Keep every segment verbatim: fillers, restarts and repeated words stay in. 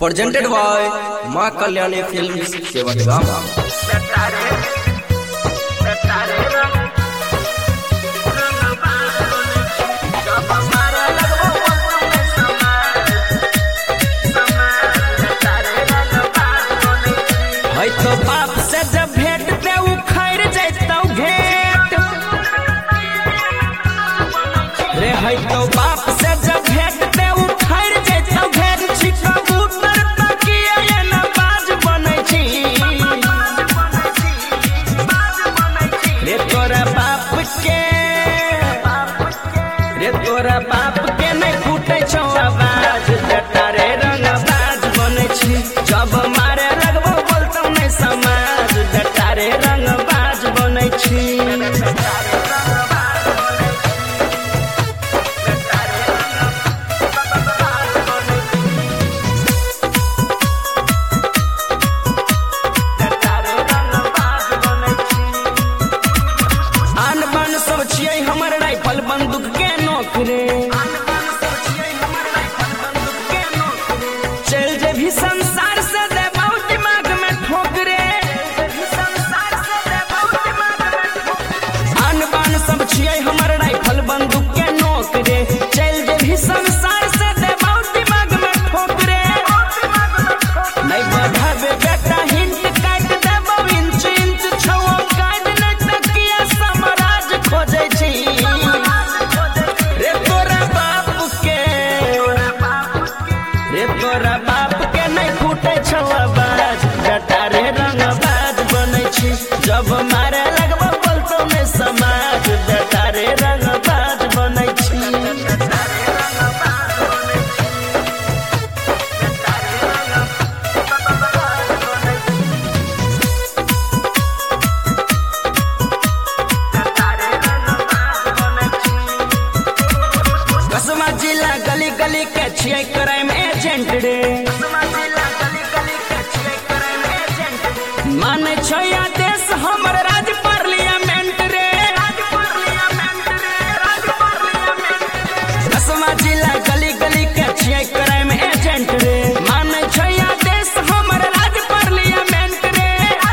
presented by Ma Kalyani Films, Kevatgama. है तो बाप से जब भेंट पे उखड़ जैतौ घेट रे है तो बाप से जब भेंट पे उखड़ जैतौ घेट छी कबूतर तकिया ये न बाज बनै छी रे तोरा बाप के रे तोरा बाप के नहीं फूटे छौ आवाज बेटा रे रंग बाज बनै छी जब मारे लगबो बोलतौ नहीं समाज बेटा रे रंग बाज बनै छी आन बान सब छियै हमर राइफल बंदूक के नोक रे चल जे भी संसार से देबौ दिमाग में ठोक रे आन बान सब छियै हमर राइफल बंदूक के नोक रे चल जे भी संसार से देबौ दिमाग में ठोक रे नहीं बढ़ाबे बेटा हिंट काट देबौ इंच इंच छौ काट नहीं तकिया समराज खोजै छी रे तोरा बाप के रे तोरा बाप के नहीं फूटे छौ आवाज बेटा रे रंग बाज बनै छी जब मारे लगबो बोलतौ नहीं समाज बेटा रे रंग बाज बनै छी कसमा जिला गली गली के छियै क्राइम एजेंट रे माने छै आदेश हमर राज पार्लियामेंट रे कसमा जिला गली गली के छियै क्राइम एजेंट रे माने छै आदेश हमर राज पार्लियामेंट रे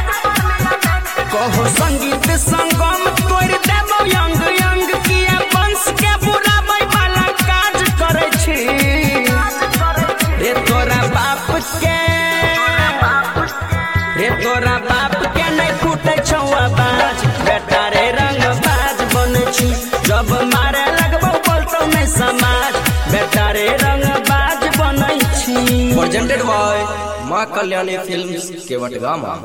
कहो संगीत संगम तोड़ देबौ यंग यंग किया वंश के बुलाबै वाला काज करे छी रे तोरा बाप के रे तोरा बाप के नहीं फूटे छौ आवाज बेटा रे रंग बाज बनै छी जब मारे लगबौ बोलतौ नहीं समाज बेटा रे रंग बाज बनै छी Presented by Ma Kalyani Films, Kevatgama.